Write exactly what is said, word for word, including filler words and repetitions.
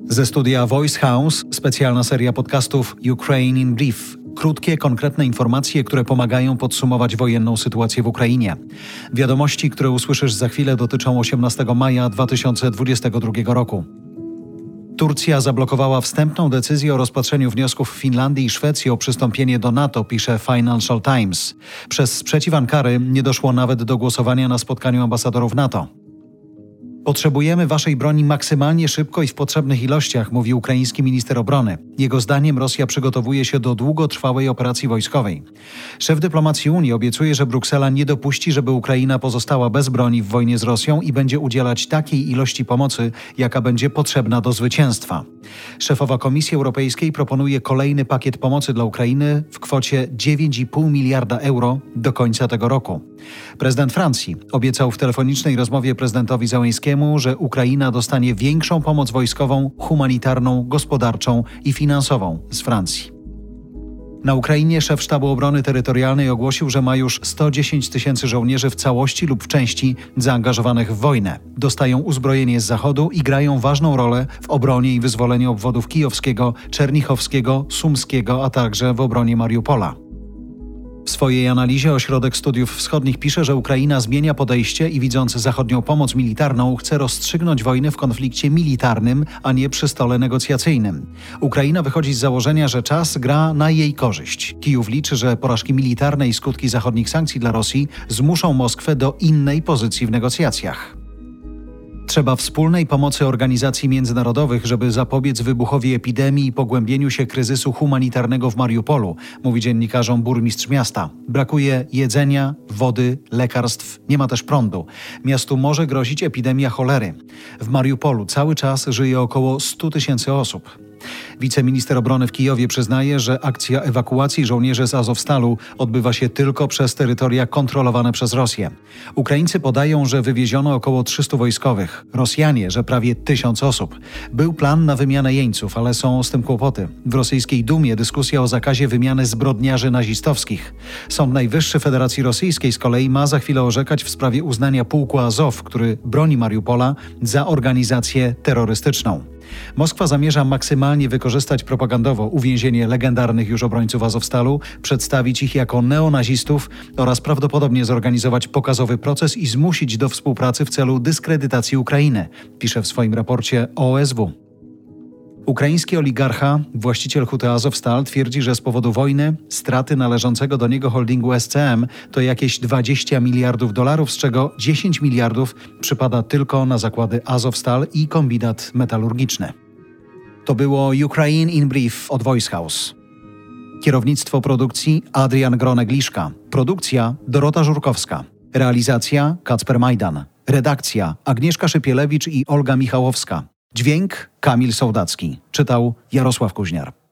Ze studia Voice House specjalna seria podcastów Ukraine in Brief. Krótkie, konkretne informacje, które pomagają podsumować wojenną sytuację w Ukrainie. Wiadomości, które usłyszysz za chwilę, dotyczą osiemnastego maja dwa tysiące dwudziestego drugiego roku. Turcja zablokowała wstępną decyzję o rozpatrzeniu wniosków Finlandii i Szwecji o przystąpienie do NATO, pisze Financial Times. Przez sprzeciw Ankary nie doszło nawet do głosowania na spotkaniu ambasadorów NATO. Potrzebujemy waszej broni maksymalnie szybko i w potrzebnych ilościach, mówi ukraiński minister obrony. Jego zdaniem Rosja przygotowuje się do długotrwałej operacji wojskowej. Szef dyplomacji Unii obiecuje, że Bruksela nie dopuści, żeby Ukraina pozostała bez broni w wojnie z Rosją i będzie udzielać takiej ilości pomocy, jaka będzie potrzebna do zwycięstwa. Szefowa Komisji Europejskiej proponuje kolejny pakiet pomocy dla Ukrainy w kwocie dziewięć i pół miliarda euro do końca tego roku. Prezydent Francji obiecał w telefonicznej rozmowie prezydentowi Zełenskiemu, że Ukraina dostanie większą pomoc wojskową, humanitarną, gospodarczą i finansową z Francji. Na Ukrainie szef Sztabu Obrony Terytorialnej ogłosił, że ma już sto dziesięć tysięcy żołnierzy w całości lub w części zaangażowanych w wojnę. Dostają uzbrojenie z Zachodu i grają ważną rolę w obronie i wyzwoleniu obwodów kijowskiego, czernichowskiego, sumskiego, a także w obronie Mariupola. W swojej analizie Ośrodek Studiów Wschodnich pisze, że Ukraina zmienia podejście i widząc zachodnią pomoc militarną, chce rozstrzygnąć wojnę w konflikcie militarnym, a nie przy stole negocjacyjnym. Ukraina wychodzi z założenia, że czas gra na jej korzyść. Kijów liczy, że porażki militarne i skutki zachodnich sankcji dla Rosji zmuszą Moskwę do innej pozycji w negocjacjach. Trzeba wspólnej pomocy organizacji międzynarodowych, żeby zapobiec wybuchowi epidemii i pogłębieniu się kryzysu humanitarnego w Mariupolu, mówi dziennikarzom burmistrz miasta. Brakuje jedzenia, wody, lekarstw, nie ma też prądu. Miastu może grozić epidemia cholery. W Mariupolu cały czas żyje około stu tysięcy osób. Wiceminister obrony w Kijowie przyznaje, że akcja ewakuacji żołnierzy z Azowstalu odbywa się tylko przez terytoria kontrolowane przez Rosję. Ukraińcy podają, że wywieziono około trzystu wojskowych. Rosjanie, że prawie tysiąc osób. Był plan na wymianę jeńców, ale są z tym kłopoty. W rosyjskiej Dumie dyskusja o zakazie wymiany zbrodniarzy nazistowskich. Sąd Najwyższy Federacji Rosyjskiej z kolei ma za chwilę orzekać w sprawie uznania pułku Azow, który broni Mariupola, za organizację terrorystyczną. Moskwa zamierza maksymalnie wykorzystać propagandowo uwięzienie legendarnych już obrońców Azowstalu, przedstawić ich jako neonazistów oraz prawdopodobnie zorganizować pokazowy proces i zmusić do współpracy w celu dyskredytacji Ukrainy, pisze w swoim raporcie O S W. Ukraiński oligarcha, właściciel Huty Azowstal, twierdzi, że z powodu wojny straty należącego do niego holdingu S C M to jakieś dwadzieścia miliardów dolarów, z czego dziesięć miliardów przypada tylko na zakłady Azowstal i kombinat metalurgiczny. To było Ukraine in Brief od Voice House. Kierownictwo produkcji Adrian Gronek-Liszka. Produkcja Dorota Żurkowska. Realizacja Kacper Majdan. Redakcja Agnieszka Szypielewicz i Olga Michałowska. Dźwięk Kamil Sołdacki. Czytał Jarosław Kuźniar.